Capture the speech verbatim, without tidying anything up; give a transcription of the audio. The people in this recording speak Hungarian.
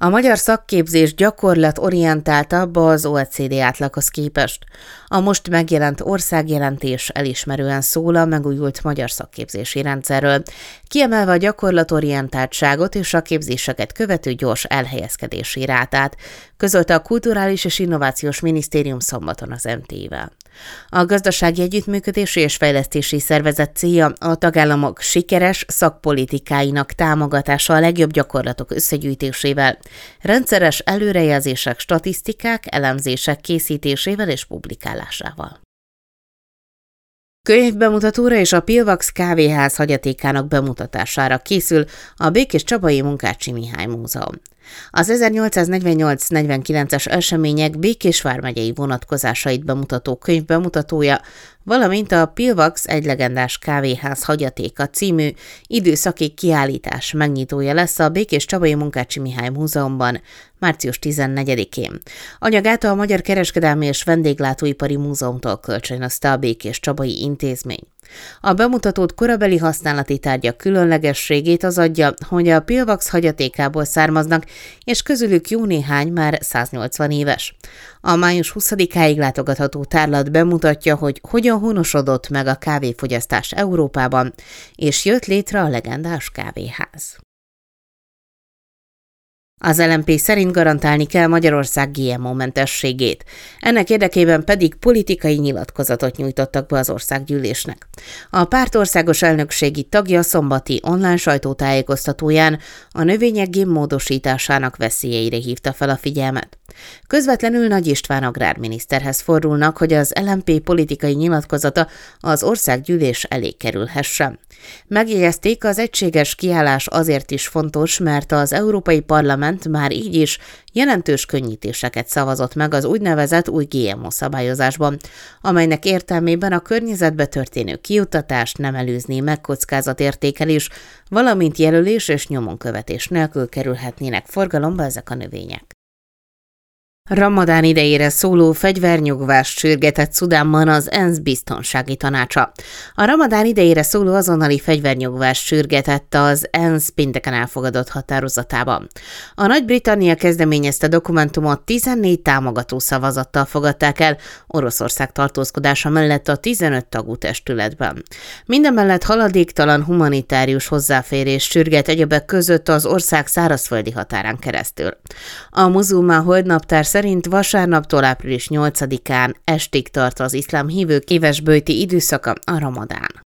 A magyar szakképzés gyakorlatorientáltabb az o e cé dé átlaghoz képest. A most megjelent országjelentés elismerően szól a megújult magyar szakképzési rendszerről, kiemelve a gyakorlatorientáltságot és a képzéseket követő gyors elhelyezkedési rátát, közölte a Kulturális és Innovációs Minisztérium szombaton az em té i-vel. A Gazdasági Együttműködési és Fejlesztési Szervezet célja a tagállamok sikeres szakpolitikáinak támogatása a legjobb gyakorlatok összegyűjtésével, rendszeres előrejelzések, statisztikák, elemzések készítésével és publikálásával. Könyvbemutatóra és a Pilvax kávéház hagyatékának bemutatására készül a Békéscsabai Munkácsy Mihály Múzeum. Az ezernyolcszáznegyvennyolc negyvenkilences események Békés vármegyei vonatkozásait bemutató könyv bemutatója, valamint a Pilvax egy legendás kávéház hagyatéka című időszaki kiállítás megnyitója lesz a Békéscsabai Munkácsy Mihály Múzeumban március tizennegyedikén. Anyagát a Magyar Kereskedelmi és Vendéglátóipari Múzeumtól kölcsönözte a Békéscsabai Intézmény. A bemutatót korabeli használati tárgyak különlegességét az adja, hogy a Pilvax hagyatékából származnak, és közülük jó néhány már száznyolcvan éves. A május huszadikáig látogatható tárlat bemutatja, hogy hogyan honosodott meg a kávéfogyasztás Európában, és jött létre a legendás kávéház. Az el em pé szerint garantálni kell Magyarország gé em o-mentességét. Ennek érdekében pedig politikai nyilatkozatot nyújtottak be az országgyűlésnek. A párt országos elnökségi tagja szombati online sajtótájékoztatóján a növények génmódosításának veszélyeire hívta fel a figyelmet. Közvetlenül Nagy István agrárminiszterhez fordulnak, hogy az el em pé politikai nyilatkozata az országgyűlés elé kerülhessen. Megjegyezték, az egységes kiállás azért is fontos, mert az Európai Parlament már így is jelentős könnyítéseket szavazott meg az úgynevezett új gé em o szabályozásban, amelynek értelmében a környezetbe történő kijutatást nem előzné meg kockázatértékelés, valamint jelölés és nyomonkövetés nélkül kerülhetnének forgalomba ezek a növények. Ramadán idejére szóló fegyvernyugvást sürgetett Szudánban az ENSZ biztonsági tanácsa. A ramadán idejére szóló azonnali fegyvernyugvást sürgetett az ENSZ pénteken elfogadott határozatában. A Nagy-Britannia kezdeményezte dokumentumot tizennégy támogató szavazattal fogadták el Oroszország tartózkodása mellett a tizenöt tagú testületben. Mindemellett haladéktalan humanitárius hozzáférés sürget egyebek között az ország szárazföldi határán keresztül. A muzulmán holdnaptár szerint vasárnaptól április nyolcadikán estig tart az iszlám hívők éves böjti időszaka, a ramadán.